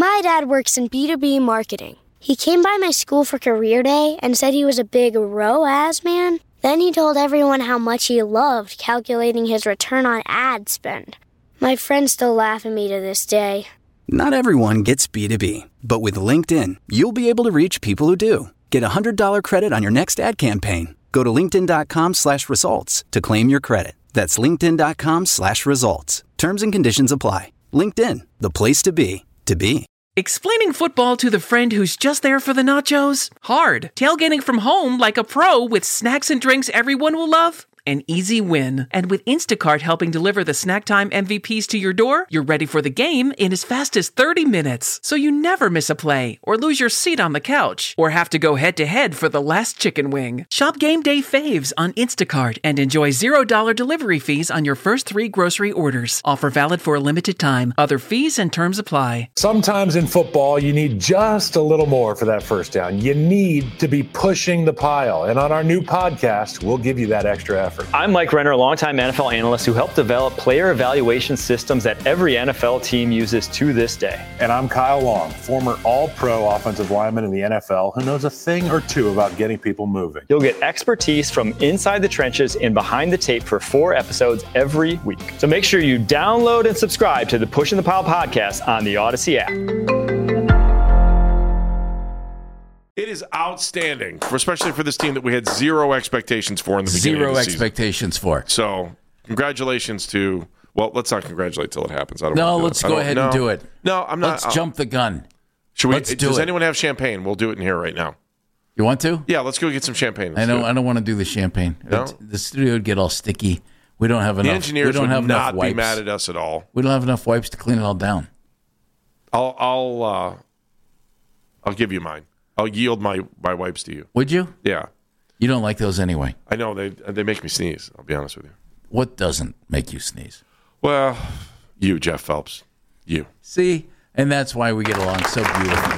My dad works in B2B marketing. He came by my school for career day and said he was a big ROAS man. Then he told everyone how much he loved calculating his return on ad spend. My friends still laugh at me to this day. Not everyone gets B2B, but with LinkedIn, you'll be able to reach people who do. Get a $100 credit on your next ad campaign. Go to linkedin.com/results to claim your credit. That's linkedin.com/results. Terms and conditions apply. LinkedIn, the place to be, to be. Explaining football to the friend who's just there for the nachos? Hard. Tailgating from home like a pro with snacks and drinks everyone will love? An easy win. And with Instacart helping deliver the snack time MVPs to your door, you're ready for the game in as fast as 30 minutes. So you never miss a play, or lose your seat on the couch, or have to go head-to-head for the last chicken wing. Shop Game Day Faves on Instacart and enjoy $0 delivery fees on your first 3 grocery orders. Offer valid for a limited time. Other fees and terms apply. Sometimes in football, you need just a little more for that first down. You need to be pushing the pile. And on our new podcast, we'll give you that extra effort. I'm Mike Renner, a longtime NFL analyst who helped develop player evaluation systems that every NFL team uses to this day. And I'm Kyle Long, former all-pro offensive lineman in the NFL who knows a thing or two about getting people moving. You'll get expertise from inside the trenches and behind the tape for 4 episodes every week. So make sure you download and subscribe to the Pushing the Pile podcast on the Odyssey app. It is outstanding, especially for this team that we had zero expectations for in the beginning of the season. Zero expectations for. So, congratulations to, well, let's not congratulate till it happens. Let's go ahead and do it. No, I'm not. Let's jump the gun. Does anyone have champagne? We'll do it in here right now. You want to? Yeah, let's go get some champagne. I don't want to do the champagne. No? The studio would get all sticky. We don't have enough. The engineers would not be mad at us at all. We don't have enough wipes to clean it all down. I'll give you mine. I'll yield my wipes to you. Would you? Yeah. You don't like those anyway. I know. They make me sneeze. I'll be honest with you. What doesn't make you sneeze? Well, you, Jeff Phelps. You. See? And that's why we get along so beautifully.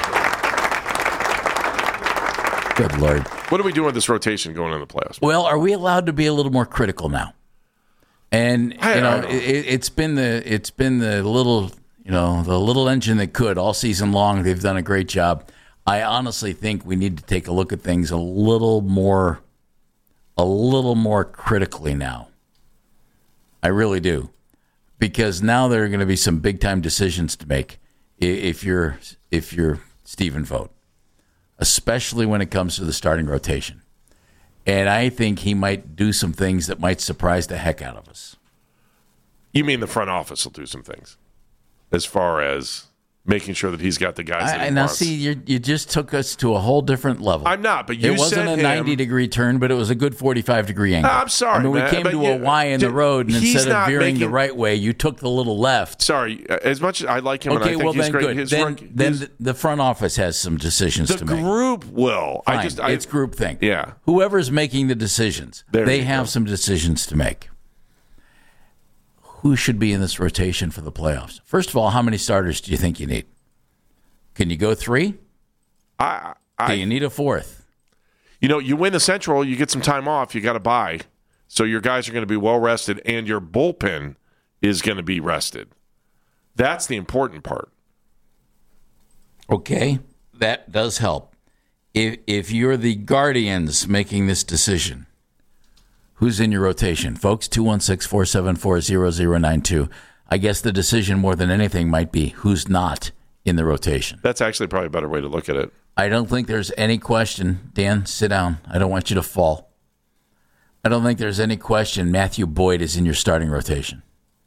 Good Lord. What are we doing with this rotation going into the playoffs? Well, are we allowed to be a little more critical now? And it's been the little engine that could all season long. They've done a great job. I honestly think we need to take a look at things a little more critically now. I really do, because now there are going to be some big time decisions to make if you're Stephen Vogt, especially when it comes to the starting rotation. And I think he might do some things that might surprise the heck out of us. You mean the front office will do some things as far as making sure that he's got the guys that he wants. See, you just took us to a whole different level. I'm not, but you said it wasn't a 90-degrry turn, but it was a good 45-degree angle. I'm sorry, we came to a Y in the road, and instead of veering the right way, you took the little left. Sorry, as much as I like him and I think he's great. Good. Then the front office has some decisions to make. The group will. Fine. It's groupthink. Yeah. Whoever's making the decisions, they have some decisions to make. Who should be in this rotation for the playoffs? First of all, how many starters do you think you need? Can you go 3? Do you need a 4th? You win the Central, you get some time off, you got to bye. So your guys are going to be well rested, and your bullpen is going to be rested. That's the important part. Okay, that does help. If you're the Guardians making this decision, who's in your rotation? Folks, 216-474-0092. I guess the decision more than anything might be who's not in the rotation. That's actually probably a better way to look at it. I don't think there's any question. Dan, sit down. I don't want you to fall. I don't think there's any question Matthew Boyd is in your starting rotation.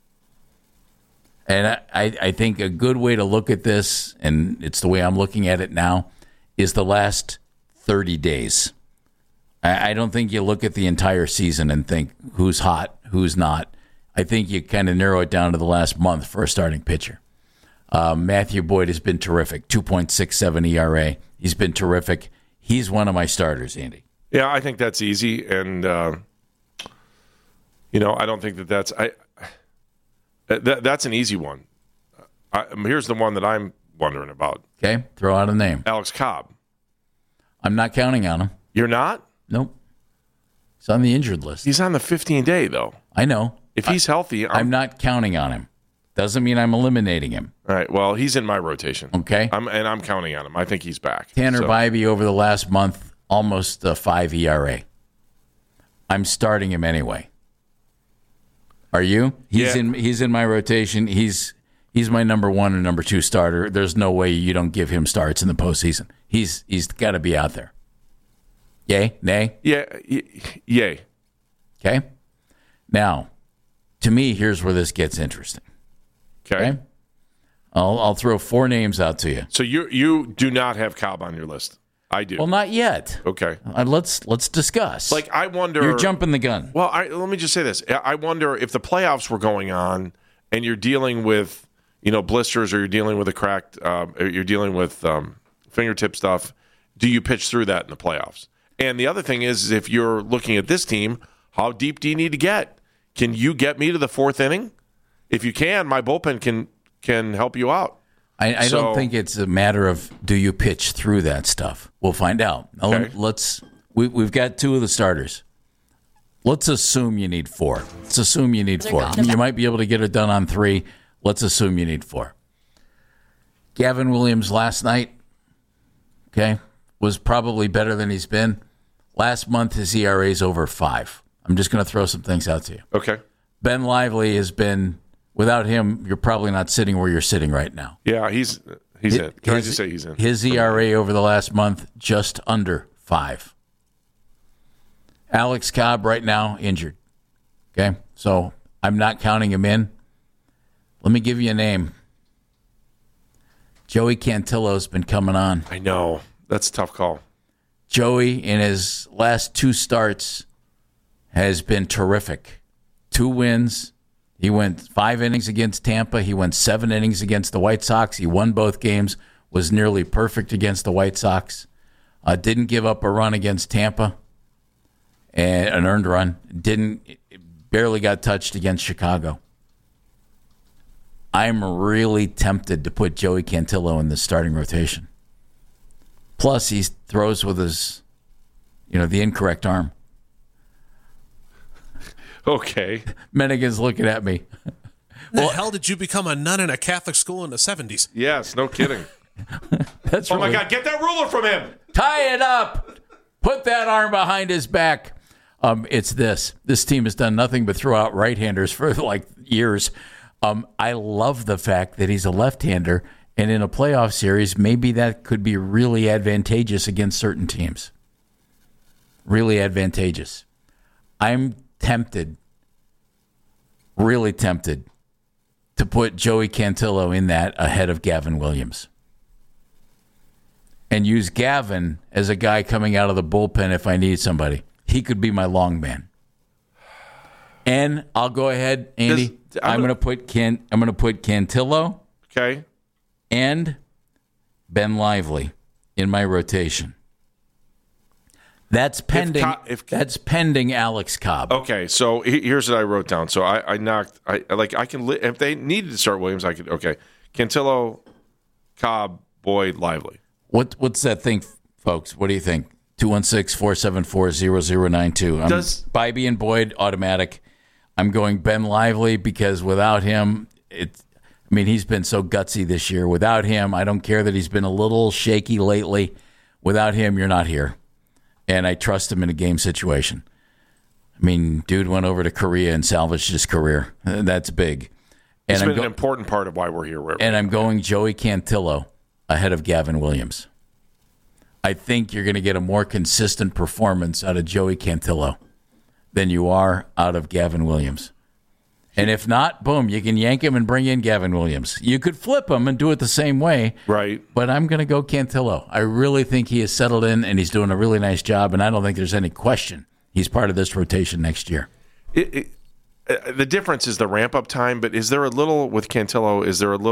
And I think a good way to look at this, and it's the way I'm looking at it now, is the last 30 days. I don't think you look at the entire season and think who's hot, who's not. I think you kind of narrow it down to the last month for a starting pitcher. Matthew Boyd has been terrific, 2.67 ERA. He's been terrific. He's one of my starters, Andy. Yeah, I think that's easy. And, I don't think that's an easy one. Here's the one that I'm wondering about. Okay, throw out a name. Alex Cobb. I'm not counting on him. You're not? Nope. He's on the injured list. He's on the 15-day, though. I know. If he's healthy, I'm not counting on him. Doesn't mean I'm eliminating him. All right. Well, he's in my rotation. Okay. I'm counting on him. I think he's back. Tanner Bybee over the last month, almost a 5 ERA. I'm starting him anyway. Are you? He's in my rotation. He's my number 1 and number 2 starter. There's no way you don't give him starts in the postseason. He's got to be out there. Yay? Nay? Yeah. Yay. Okay. Now, to me, here's where this gets interesting. Okay. I'll throw 4 names out to you. So you do not have Cobb on your list. I do. Well, not yet. Okay. Let's discuss. Like, I wonder. You're jumping the gun. Well, let me just say this. I wonder if the playoffs were going on and you're dealing with, blisters, or you're dealing with a cracked, or you're dealing with fingertip stuff. Do you pitch through that in the playoffs? And the other thing is if you're looking at this team, how deep do you need to get? Can you get me to the 4th inning? If you can, my bullpen can help you out. I don't think it's a matter of do you pitch through that stuff. We'll find out. Okay. We've got 2 of the starters. Let's assume you need 4. Let's assume you need 4. You might be able to get it done on 3. Let's assume you need 4. Gavin Williams last night, was probably better than he's been. Last month, his ERA is over 5. I'm just going to throw some things out to you. Okay. Ben Lively has been, without him, you're probably not sitting where you're sitting right now. Yeah, he's in. Can I just say he's in? His ERA over the last month, just under 5. Alex Cobb right now, injured. Okay, so I'm not counting him in. Let me give you a name. Joey Cantillo's been coming on. I know. That's a tough call. Joey, in his last 2 starts, has been terrific. 2 wins. He went 5 innings against Tampa. He went 7 innings against the White Sox. He won both games, was nearly perfect against the White Sox. Didn't give up a run against Tampa, and an earned run. Barely got touched against Chicago. I'm really tempted to put Joey Cantillo in the starting rotation. Plus, he throws with his, the incorrect arm. Okay. Mennigan's looking at me. The hell did you become a nun in a Catholic school in the 70s? Yes, no kidding. That's my God, get that ruler from him. Tie it up. Put that arm behind his back. It's this. This team has done nothing but throw out right-handers for years. I love the fact that he's a left-hander, and in a playoff series, maybe that could be really advantageous against certain teams. Really advantageous. I'm tempted, really tempted, to put Joey Cantillo in that ahead of Gavin Williams. And use Gavin as a guy coming out of the bullpen if I need somebody. He could be my long man. And I'll go ahead, Andy. I'm going to put Cantillo, okay, and Ben Lively in my rotation. That's pending. That's pending Alex Cobb. Okay, so here's what I wrote down. So I can if they needed to start Williams, I could. Okay, Cantillo, Cobb, Boyd, Lively. What's that thing, folks? What do you think? 216-474-0092. Bybee and Boyd automatic. I'm going Ben Lively because without him, he's been so gutsy this year. Without him, I don't care that he's been a little shaky lately. Without him, you're not here. And I trust him in a game situation. Dude went over to Korea and salvaged his career. That's big. It's been an important part of why we're here. And I'm going Joey Cantillo ahead of Gavin Williams. I think you're going to get a more consistent performance out of Joey Cantillo than you are out of Gavin Williams. And if not, boom, you can yank him and bring in Gavin Williams. You could flip him and do it the same way. Right. But I'm going to go Cantillo. I really think he has settled in, and he's doing a really nice job, and I don't think there's any question he's part of this rotation next year. The difference is the ramp-up time, but is there a little, with Cantillo,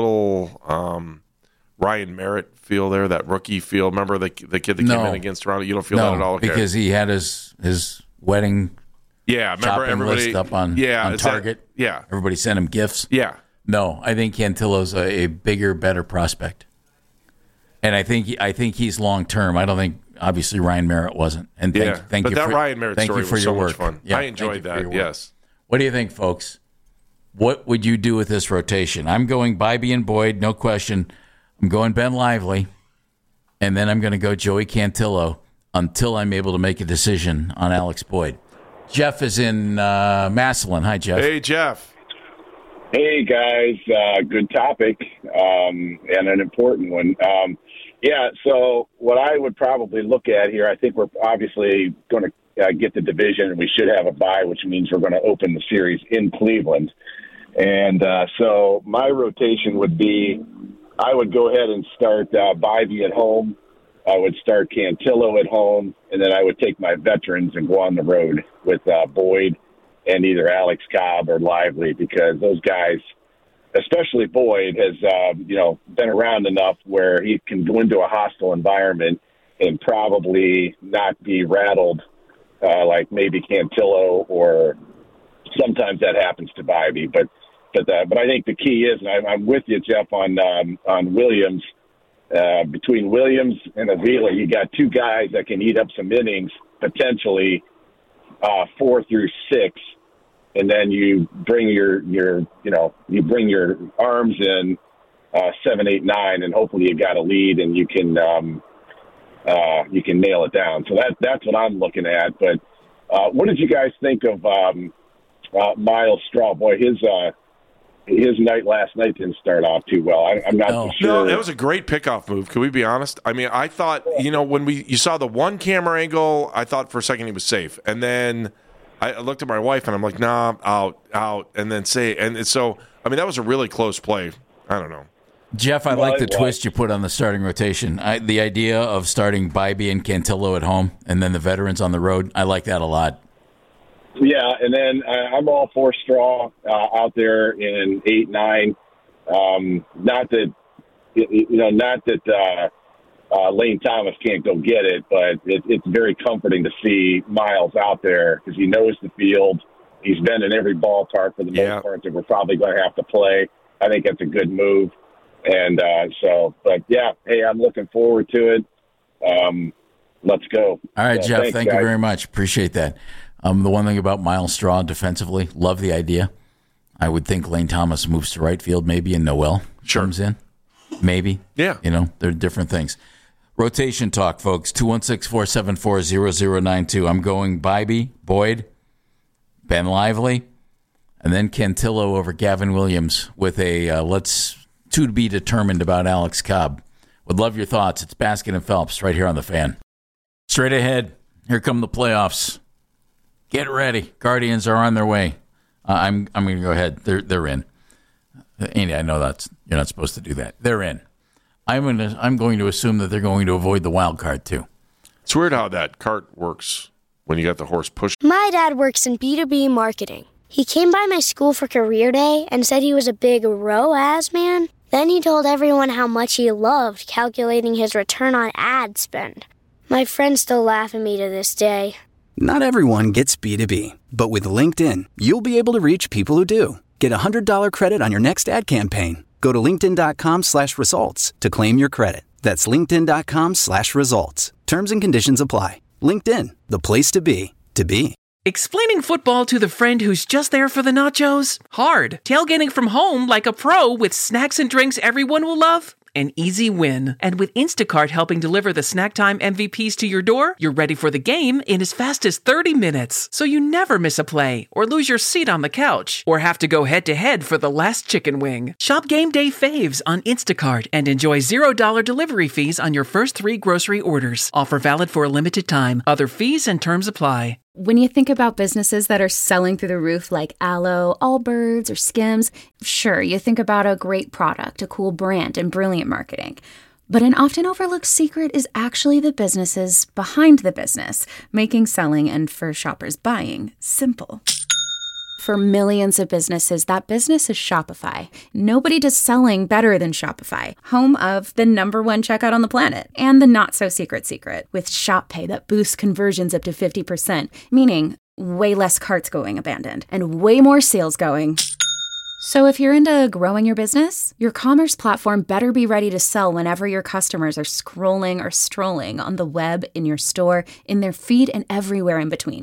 Ryan Merritt feel there, that rookie feel? Remember the kid that came in against Toronto? You don't feel that at all? Okay. Because he had his wedding remember everybody list up on Target. Everybody sent him gifts. Yeah. No, I think Cantillo's a bigger, better prospect. And I think he's long-term. I don't think, obviously, Ryan Merritt wasn't. And thank you for Ryan Merritt story was so much fun. Yeah, I enjoyed that, yes. What do you think, folks? what would you do with this rotation? I'm going Bybee and Boyd, no question. I'm going Ben Lively, and then I'm going to go Joey Cantillo until I'm able to make a decision on Alex Boyd. Jeff is in Massillon. Hi, Jeff. Hey, Jeff. Hey, guys. Good topic and an important one. So what I would probably look at here, I think we're obviously going to get the division, and we should have a bye, which means we're going to open the series in Cleveland. And so my rotation would be, I would go ahead and start Bybee at home. I would start Cantillo at home, and then I would take my veterans and go on the road with Boyd and either Alex Cobb or Lively, because those guys, especially Boyd, has been around enough where he can go into a hostile environment and probably not be rattled like maybe Cantillo, or sometimes that happens to Bybee. But I think the key is, and I'm with you, Jeff, on Williams. Between Williams and Avila, you got two guys that can eat up some innings, potentially 4 through 6, and then you bring your arms in 7, 8, 9, and hopefully you got a lead and you can nail it down. So that's what I'm looking at. But what did you guys think of Miles Straw? Boy, his night last night didn't start off too well. I'm not sure. No, that was a great pickoff move. Can we be honest? I mean, I thought, when you saw the one camera angle, I thought for a second he was safe. And then I looked at my wife and I'm like, nah, out. And then that was a really close play. I don't know. Jeff, I like the twist you put on the starting rotation. The idea of starting Bybee and Cantillo at home and then the veterans on the road, I like that a lot. Yeah, and then I'm all for Straw out there in 8, 9. Not that Lane Thomas can't go get it, but it's very comforting to see Miles out there because he knows the field. He's been in every ballpark for the most part that we're probably going to have to play. I think that's a good move. And hey, I'm looking forward to it. Let's go. All right, Jeff, thank you very much. Appreciate that. The one thing about Miles Straw defensively, love the idea. I would think Lane Thomas moves to right field maybe, and Noel comes in. Maybe. Yeah. There are different things. Rotation talk, folks. 216-474-0092. I'm going Bybee, Boyd, Ben Lively, and then Cantillo over Gavin Williams with a to be determined about Alex Cobb. Would love your thoughts. It's Baskin and Phelps right here on The Fan. Straight ahead, here come the playoffs. Get ready. Guardians are on their way. I'm going to go ahead. They're in. Andy, I know you're not supposed to do that. They're in. I'm going to assume that they're going to avoid the wild card too. It's weird how that cart works when you got the horse pushed. My dad works in B2B marketing. He came by my school for career day and said he was a big ROAS man. Then he told everyone how much he loved calculating his return on ad spend. My friends still laugh at me to this day. Not everyone gets B2B, but with LinkedIn, you'll be able to reach people who do. Get a $100 credit on your next ad campaign. Go to linkedin.com/results to claim your credit. That's linkedin.com/results. Terms and conditions apply. LinkedIn, the place to be, to be. Explaining football to the friend who's just there for the nachos? Hard. Tailgating from home like a pro with snacks and drinks everyone will love? An easy win. And with Instacart helping deliver the snack time MVPs to your door, you're ready for the game in as fast as 30 minutes. So you never miss a play, or lose your seat on the couch, or have to go head-to-head for the last chicken wing. Shop Game Day faves on Instacart and enjoy $0 delivery fees on your first 3 grocery orders. Offer valid for a limited time. Other fees and terms apply. When you think about businesses that are selling through the roof like Aloe, Allbirds, or Skims, sure, you think about a great product, a cool brand, and brilliant marketing. But an often overlooked secret is actually the businesses behind the business, making selling and, for shoppers, buying simple. For millions of businesses, that business is Shopify. Nobody does selling better than Shopify, home of the #1 checkout on the planet, and the not-so-secret secret, with Shop Pay that boosts conversions up to 50%, meaning way less carts going abandoned, and way more sales going. So if you're into growing your business, your commerce platform better be ready to sell whenever your customers are scrolling or strolling on the web, in your store, in their feed, and everywhere in between.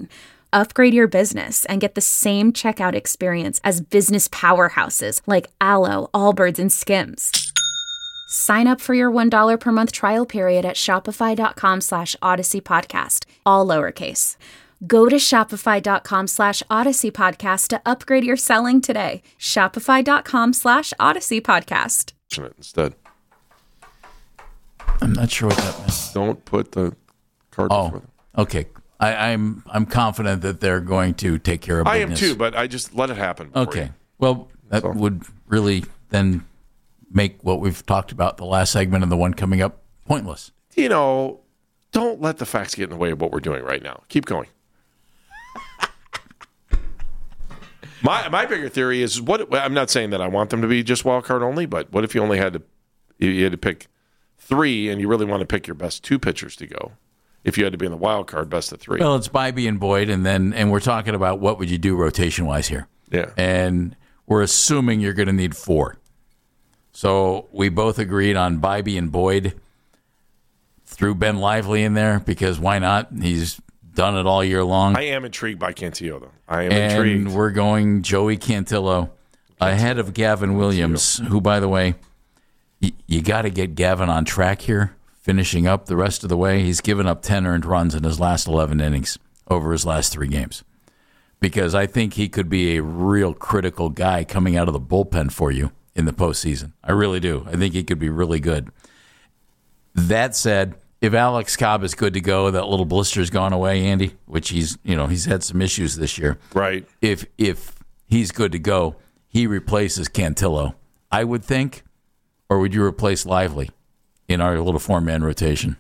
Upgrade your business and get the same checkout experience as business powerhouses like Alo, Allbirds, and Skims. Sign up for your $1 per month trial period at shopify.com/Odyssey Podcast, all lowercase. Go to shopify.com/Odyssey Podcast to upgrade your selling today. Shopify.com/Odyssey Podcast. Instead. I'm not sure what that meant. Don't put the cart before them. Okay. I'm confident that they're going to take care of business. I am too, but I just let it happen. Okay. You. Well, that would really then make what we've talked about the last segment and the one coming up pointless. Don't let the facts get in the way of what we're doing right now. Keep going. My bigger theory is I'm not saying that I want them to be just wild card only, but what if you only had to pick 3 and you really want to pick your best 2 pitchers to go? If you had to be in the wild card, best of 3. Well, it's Bybee and Boyd, and we're talking about what would you do rotation wise here. Yeah. And we're assuming you're going to need 4. So we both agreed on Bybee and Boyd. Threw Ben Lively in there because why not? He's done it all year long. I am intrigued by Cantillo, though. I am intrigued. And we're going Joey Cantillo ahead of Gavin Williams, who, by the way, you got to get Gavin on track here, finishing up the rest of the way. He's given up 10 earned runs in his last 11 innings over his last 3 games. Because I think he could be a real critical guy coming out of the bullpen for you in the postseason. I really do. I think he could be really good. That said, if Alex Cobb is good to go, that little blister's gone away, Andy, which he's had some issues this year. Right. If he's good to go, he replaces Cantillo, I would think, or would you replace Lively in our little 4-man rotation?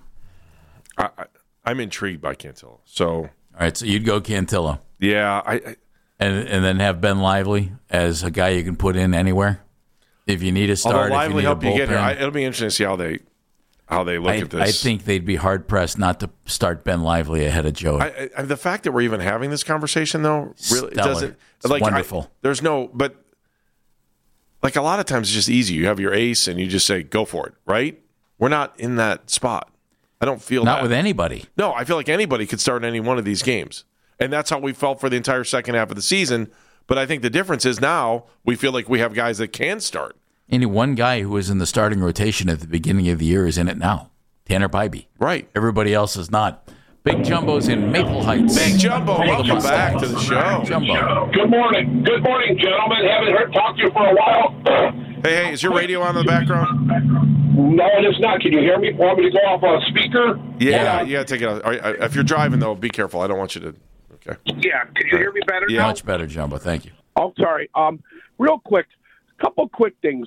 I'm intrigued by Cantillo. So, all right, so you'd go Cantillo. Yeah, and then have Ben Lively as a guy you can put in anywhere if you need a start. Although Lively help you get here, it'll be interesting to see how they look at this. I think they'd be hard-pressed not to start Ben Lively ahead of Joey. The fact that we're even having this conversation, though, really doesn't... It's wonderful. There's no... But, like, a lot of times it's just easy. You have your ace, and you just say, go for it, right? We're not in that spot. I don't feel Not with anybody. No, I feel like anybody could start any one of these games. And that's how we felt for the entire second half of the season. But I think the difference is now we feel like we have guys that can start. Any one guy who was in the starting rotation at the beginning of the year is in it now. Tanner Bybee. Right. Everybody else is not. Big Jumbo's in Maple Heights. Big Jumbo, welcome back to the show. Jumbo. Good morning. Good morning, gentlemen. Haven't talked to you for a while. Hey, is your radio on in the background? No, it is not. Can you hear me? Want me to go off on speaker? Yeah, you got to take it out. If you're driving, though, be careful. I don't want you to... Okay. Yeah, can you hear me better now? Much better, Jumbo. Thank you. Oh, sorry. Real quick, couple quick things.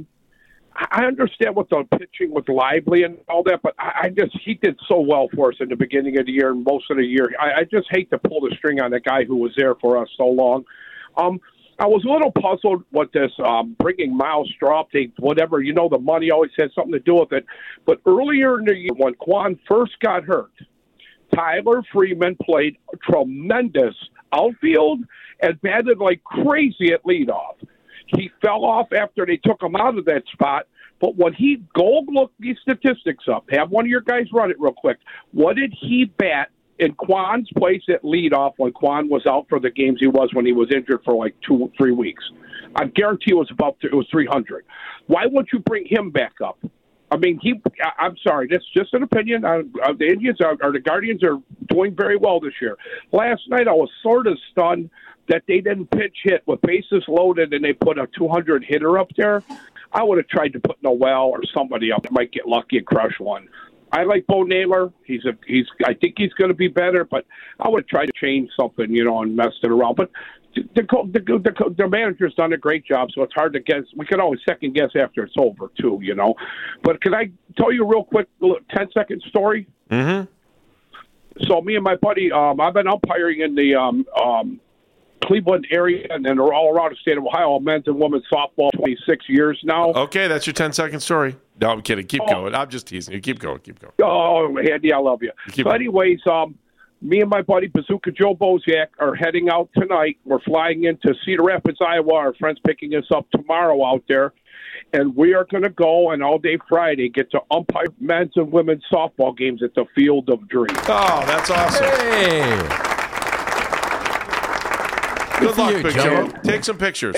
I understand what the pitching with Lively and all that, but he did so well for us in the beginning of the year and most of the year. I just hate to pull the string on that guy who was there for us so long. I was a little puzzled with this bringing Miles Straw up, whatever. The money always had something to do with it. But earlier in the year, when Quan first got hurt, Tyler Freeman played tremendous outfield and batted like crazy at leadoff. He fell off after they took him out of that spot. But when go look these statistics up, have one of your guys run it real quick. What did he bat in Quan's place at leadoff when Quan was out for the games he was when he was injured for like 2 or 3 weeks? I guarantee it was 300. Why wouldn't you bring him back up? I mean, I'm sorry, that's just an opinion. The Indians or the Guardians are doing very well this year. Last night, I was sort of stunned that they didn't pitch hit with bases loaded and they put a 200 hitter up there. I would have tried to put Noel or somebody up that might get lucky and crush one. I like Bo Naylor. I think he's going to be better, but I would try to change something, and mess it around. But the manager's done a great job, so it's hard to guess. We can always second guess after it's over, too, But can I tell you a real quick 10-second story? Mm-hmm. So me and my buddy, I've been umpiring in the Cleveland area and then all around the state of Ohio, men's and women's softball, 26 years now. Okay, that's your 10-second story. No, I'm kidding. Keep going. I'm just teasing you. Keep going. Oh, Andy, I love you. Anyways, me and my buddy Bazooka Joe Bozak are heading out tonight. We're flying into Cedar Rapids, Iowa. Our friend's picking us up tomorrow out there. And we are going to go and all day Friday get to umpire men's and women's softball games at the Field of Dreams. Oh, that's awesome. Hey. Good luck, you, Big Joe. Joe. Take some pictures.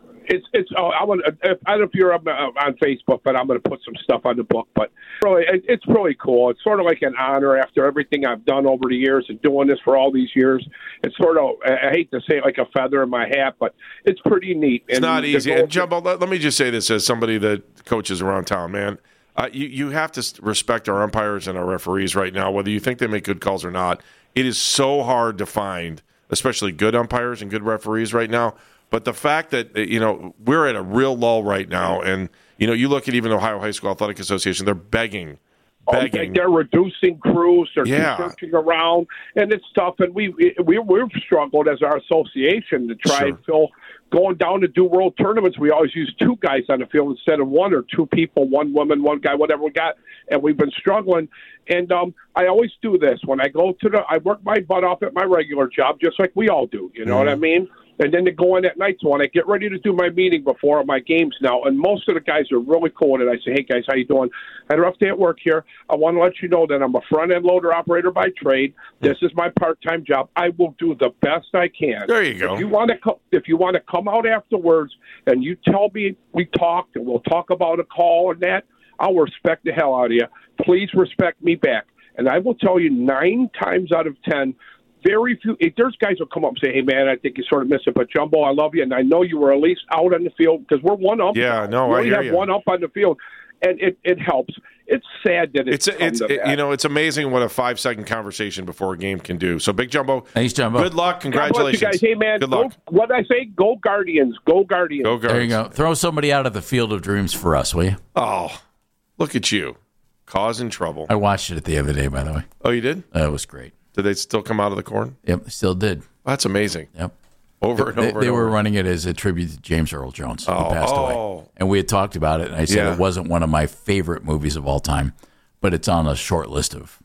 It's. Oh, I don't know if you're on Facebook, but I'm going to put some stuff on the book. But really, it's really cool. It's sort of like an honor after everything I've done over the years and doing this for all these years. It's sort of, I hate to say it, like a feather in my hat, but it's pretty neat. It's not easy. And Jumbo, let me just say this as somebody that coaches around town, man. You have to respect our umpires and our referees right now, whether you think they make good calls or not. It is so hard to find, especially good umpires and good referees right now. But the fact that, we're at a real lull right now, and, you look at even Ohio High School Athletic Association, they're begging. They're reducing crews. They're searching around, and it's tough. And we've struggled as our association to try and fill. Going down to do world tournaments, we always use 2 guys on the field instead of 1, or 2 people, 1 woman, 1 guy, whatever we got. And we've been struggling. And I always do this when I go I work my butt off at my regular job, just like we all do. You know what I mean? And then to go in at night. So when I get ready to do my meeting before my games now, and most of the guys are really cool. And I say, hey, guys, how you doing? I had a rough day at work here. I want to let you know that I'm a front-end loader operator by trade. This is my part-time job. I will do the best I can. There you go. If you want to come out afterwards and you tell me we talked and we'll talk about a call and that, I'll respect the hell out of you. Please respect me back. And I will tell you 9 times out of 10, very few. There's guys who come up and say, hey, man, I think you sort of missed it. But, Jumbo, I love you. And I know you were at least out on the field because we're one up. Yeah, no, I hear you. We have one up on the field. And it helps. It's sad that it's amazing what a 5-second conversation before a game can do. So, Big Jumbo. Thanks, Jumbo. Good luck. Congratulations. God bless you guys. Hey, man, good luck. What did I say? Go Guardians. Go Guardians. Go Guardians. There you go. Throw somebody out of the field of dreams for us, will you? Oh, look at you. Causing trouble. I watched it the other day, by the way. Oh, you did? It was great. Did they still come out of the corn? Yep, they still did. That's amazing. Yep. Over and over. They were running it as a tribute to James Earl Jones, who passed away. And we had talked about it, and I said it wasn't one of my favorite movies of all time, but it's on a short list of,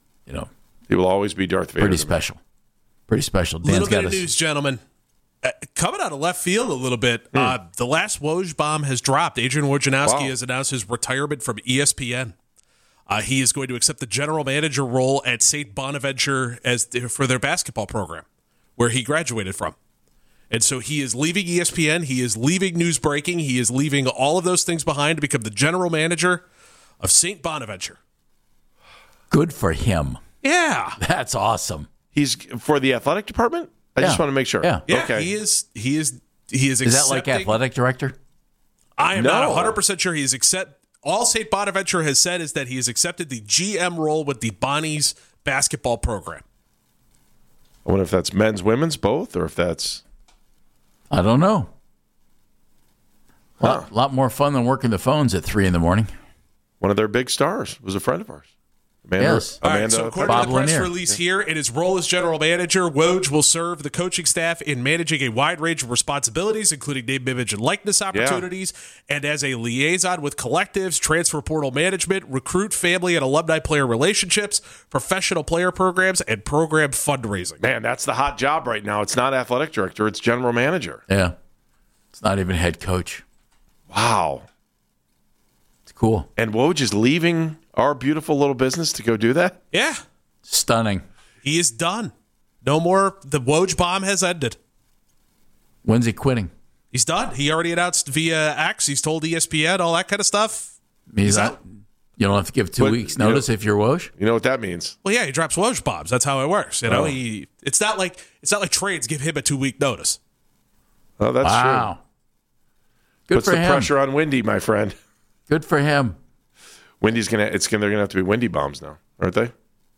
He will always be Darth Vader. Pretty special. Pretty special. Little bit of news, gentlemen. Coming out of left field a little bit, the last Woj bomb has dropped. Adrian Wojnarowski has announced his retirement from ESPN. He is going to accept the general manager role at St. Bonaventure for their basketball program, where he graduated from. And so he is leaving ESPN. He is leaving News Breaking. He is leaving all of those things behind to become the general manager of St. Bonaventure. Good for him. Yeah. That's awesome. He's for the athletic department? I just want to make sure. Yeah. Okay. He is Is that like athletic director? I am not 100% sure. He is all St. Bonaventure has said is that he has accepted the GM role with the Bonnies basketball program. I wonder if that's men's, women's, both, or if that's... I don't know. A lot more fun than working the phones at 3 a.m. One of their big stars was a friend of ours. Yes. All right, so according to the press release here, in his role as general manager, Woj will serve the coaching staff in managing a wide range of responsibilities, including name, image, and likeness opportunities, and as a liaison with collectives, transfer portal management, recruit, family, and alumni player relationships, professional player programs, and program fundraising. Man, that's the hot job right now. It's not athletic director, it's general manager. Yeah. It's not even head coach. Wow. It's cool. And Woj is leaving our beautiful little business to go do that? Yeah. Stunning. He is done. No more. The Woj bomb has ended. When's he quitting? He's done. He already announced via X. He's told ESPN, all that kind of stuff. He's out. You don't have to give 2 weeks notice if you're Woj? You know what that means? Well, yeah, he drops Woj bombs. That's how it works. You know, it's not like trades give him a 2-week notice. Oh, that's true. Good Puts for the him. pressure on Wendy, my friend. Good for him. Wendy's they're gonna have to be Wendy bombs now, aren't they?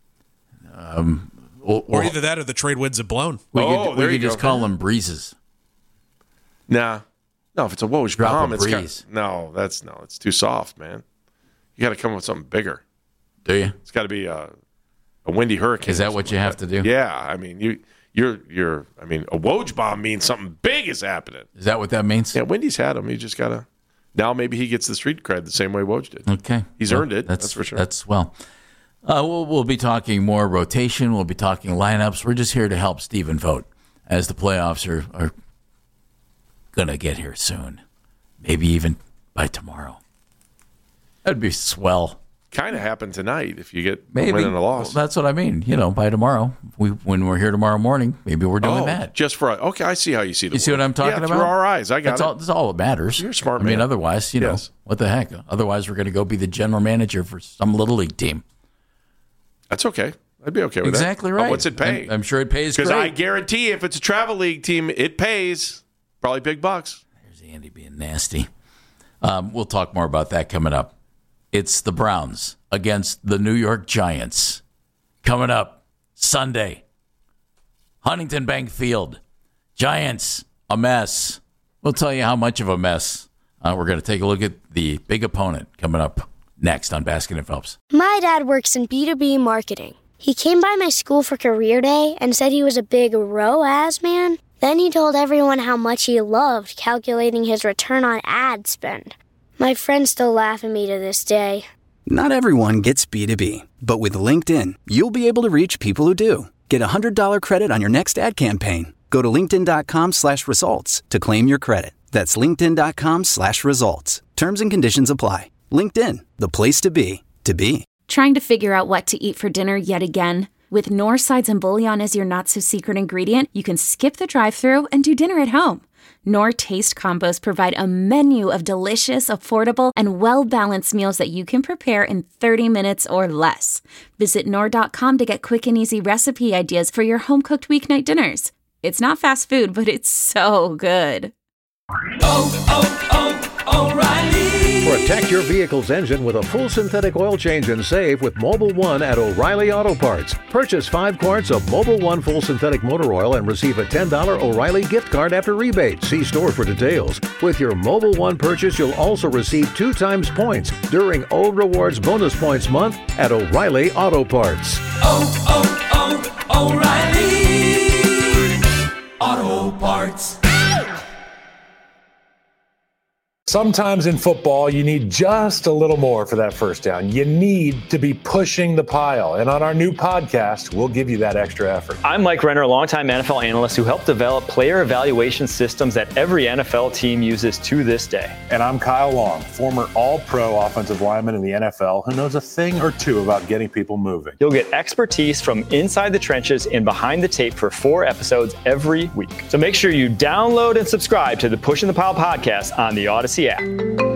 Or either that or the trade winds have blown. We could just call them breezes. Nah. No, if it's a Woj Drop bomb, a breeze. it's too soft, man. You got to come up with something bigger. Do you? It's got to be a windy hurricane. Is that what you have to do? Yeah, I mean a Woj bomb means something big is happening. Is that what that means? Yeah, Wendy's had him. You just got to. Now maybe he gets the street cred the same way Woj did. Okay. He's earned it. That's for sure. We'll be talking more rotation. We'll be talking lineups. We're just here to help Stephen vote as the playoffs are going to get here soon. Maybe even by tomorrow. That'd be swell. kind of happen tonight if you get maybe a win and a loss. Well, that's what I mean. By tomorrow, when we're here tomorrow morning, maybe we're doing that. Just for okay, I see how you see the. You see what I'm talking about? Through our eyes, I got it. That's all that matters. You're a smart man. man. Otherwise, what the heck? Otherwise, we're going to go be the general manager for some little league team. That's okay. I'd be okay with that. Exactly right. What's it pay? I'm sure it pays because great. I guarantee if it's a travel league team, it pays probably big bucks. There's Andy being nasty. We'll talk more about that coming up. It's the Browns against the New York Giants coming up Sunday. Huntington Bank Field. Giants, a mess. We'll tell you how much of a mess. We're going to take a look at the big opponent coming up next on Baskin and Phelps. My dad works in B2B marketing. He came by my school for career day and said he was a big ROAS man. Then he told everyone how much he loved calculating his return on ad spend. My friends still laugh at me to this day. Not everyone gets B2B, but with LinkedIn, you'll be able to reach people who do. Get a $100 credit on your next ad campaign. Go to linkedin.com/results to claim your credit. That's linkedin.com/results. Terms and conditions apply. LinkedIn, the place to be, to be. Trying to figure out what to eat for dinner yet again? With Knorr sides and bouillon as your not-so-secret ingredient, you can skip the drive-thru and do dinner at home. Knorr Taste Combos provide a menu of delicious, affordable, and well-balanced meals that you can prepare in 30 minutes or less. Visit Knorr.com to get quick and easy recipe ideas for your home-cooked weeknight dinners. It's not fast food, but it's so good. O'Reilly. Protect your vehicle's engine with a full synthetic oil change and save with Mobil 1 at O'Reilly Auto Parts. Purchase 5 quarts of Mobil 1 full synthetic motor oil and receive a $10 O'Reilly gift card after rebate. See store for details. With your Mobil 1 purchase, you'll also receive 2 times points during O Rewards Bonus Points Month at O'Reilly Auto Parts. O'Reilly Auto Parts. Sometimes in football, you need just a little more for that first down. You need to be pushing the pile. And on our new podcast, we'll give you that extra effort. I'm Mike Renner, a longtime NFL analyst who helped develop player evaluation systems that every NFL team uses to this day. And I'm Kyle Long, former all-pro offensive lineman in the NFL who knows a thing or two about getting people moving. You'll get expertise from inside the trenches and behind the tape for 4 episodes every week. So make sure you download and subscribe to the Pushing the Pile podcast on the Odyssey app.